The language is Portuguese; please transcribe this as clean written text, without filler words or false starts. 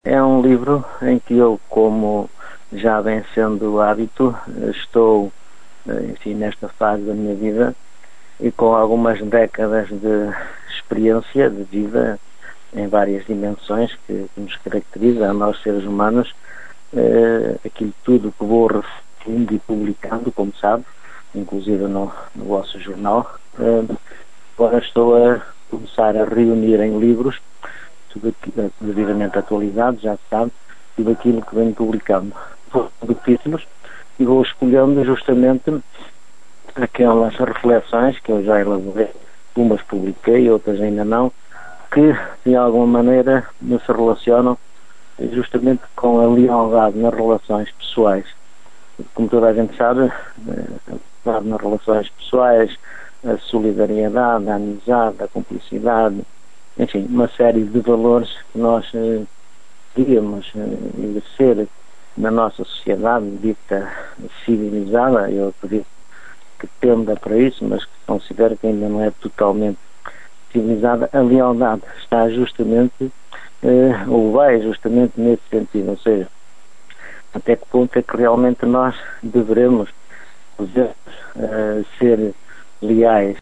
É um livro em que eu, como já vem sendo hábito, estou, enfim, nesta fase da minha vida e com algumas décadas de experiência de vida em várias dimensões que nos caracteriza a nós seres humanos, aquilo tudo que vou referindo e publicando, como sabe, inclusive no vosso jornal. Agora estou a começar a reunir em livros tudo devidamente atualizado, já se sabe, tudo aquilo que venho publicando. Vou de títulos e vou escolhendo justamente aquelas reflexões que eu já elaborei, umas publiquei, outras ainda não, que de alguma maneira me se relacionam justamente com a lealdade nas relações pessoais. Como toda a gente sabe, nas relações pessoais, a solidariedade, a amizade, a cumplicidade, enfim, uma série de valores que nós devíamos exercer na nossa sociedade dita civilizada. Eu acredito que tenda para isso, mas que considero que ainda não é totalmente civilizada. A lealdade está justamente, ou vai justamente nesse sentido, ou seja, até que ponto é que realmente nós devemos ser leais